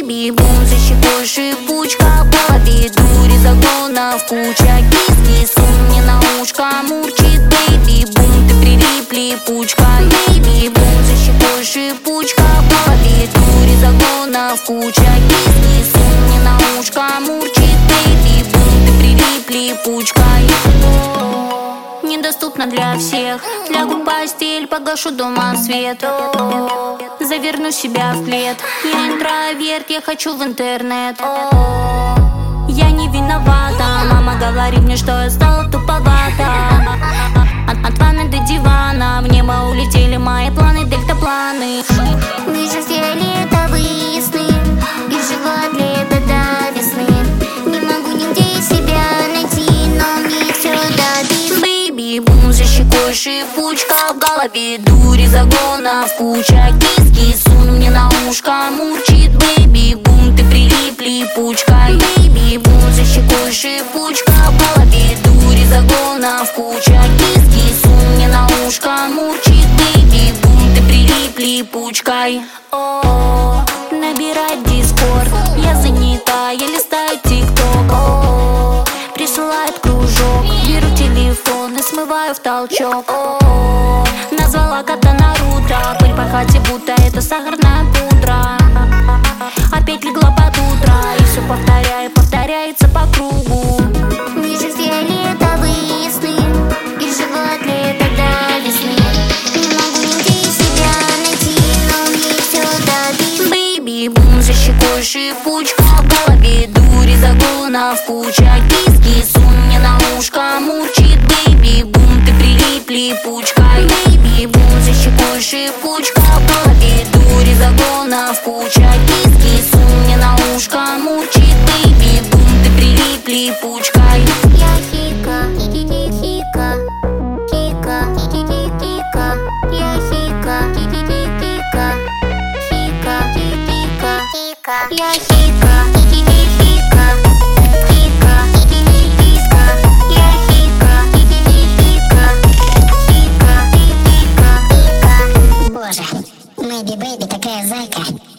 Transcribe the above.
бэйби-бум, за щекой шипучка, в голове дури загонов куча. Кис-кис, он мне на ушко мурчит. Бэйби-бум, ты прилип липучкой. Бэйби-бум, за щекой шипучка, в голове дури загонов куча. Кис-кис, он мне на ушко мурчит. Бэйби-бум, ты прилип липучкой. Недоступна для всех. Лягу в постель, погашу дома свет. Заверну себя в плед. Я интроверт, я хочу в интернет. Я не виновата. Мама говорит мне, что я стала туповата. От ванны до дивана в небо улетели мои планы, дельтапланы. Вижу фиолетовые сны и живот лето до весны. Не могу нигде себя найти, но мне все дадут. Бэйби-бум, за щекой шипучка, в голове дури загонов куча. Кис-кис, он мне на ушко мурчит. Бэйби-бум, ты прилип липучкой. Бэйби-бум, за щекой шипучка, в голове дури загонов куча. Кис-кис, он мне на ушко мурчит. Бэйби-бум, ты прилип липучкой. Набирать дискорд, я занята, я листаю тикток. Присылает кружок, беру телефон и смываю в толчок. Назвала кота Наруто, пыль по хате, будто это сахарная пудра. Опять легла под утро, и все повторяется по кругу. Вижу фиолетовые сны и живот лето до весны. Не могу нигде себя найти, но мне все дадут. Бэйби-бум, за щекой шипучка, в голове дури загонов куча. Кис-кис, он мне на ушко мурчит. Бэйби-бум, ты прилип липучкой. Бэйби-бум, за щекой шипучка, в голове дури загонов куча. Кис-кис, он мне на ушко мурчит. Бэйби-бум, ты прилип липучкой. Я хика, хика, хика, хика, я хика, хика, хика, хика, я хика, хика, хика, я хика, хика, хика. Боже, Мэйби Бэйби такая зайка.